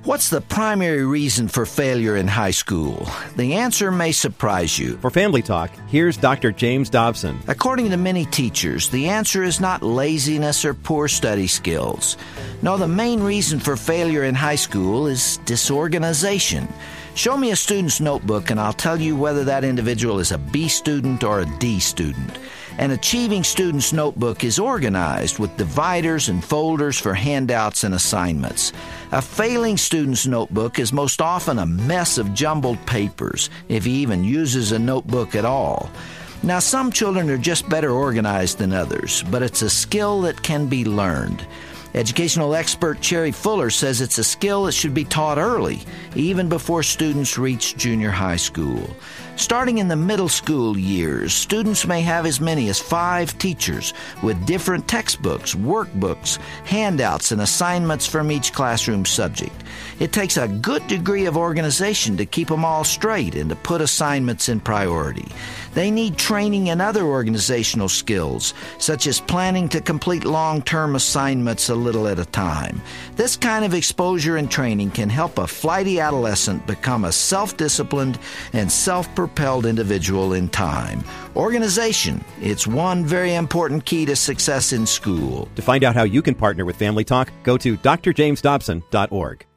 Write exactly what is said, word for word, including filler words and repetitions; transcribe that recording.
What's the primary reason for failure in high school? The answer may surprise you. For Family Talk, here's Doctor James Dobson. According to many teachers, the answer is not laziness or poor study skills. No, the main reason for failure in high school is disorganization. Show me a student's notebook and I'll tell you whether that individual is a B student or a D student. An achieving student's notebook is organized with dividers and folders for handouts and assignments. A failing student's notebook is most often a mess of jumbled papers, if he even uses a notebook at all. Now, some children are just better organized than others, but it's a skill that can be learned. Educational expert Cherry Fuller says it's a skill that should be taught early, even before students reach junior high school. Starting in the middle school years, students may have as many as five teachers with different textbooks, workbooks, handouts, and assignments from each classroom subject. It takes a good degree of organization to keep them all straight and to put assignments in priority. They need training in other organizational skills, such as planning to complete long-term assignments a little at a time. This kind of exposure and training can help a flighty adolescent become a self-disciplined and self-propelled individual in time. Organization, it's one very important key to success in school. To find out how you can partner with Family Talk, go to d r james dobson dot org.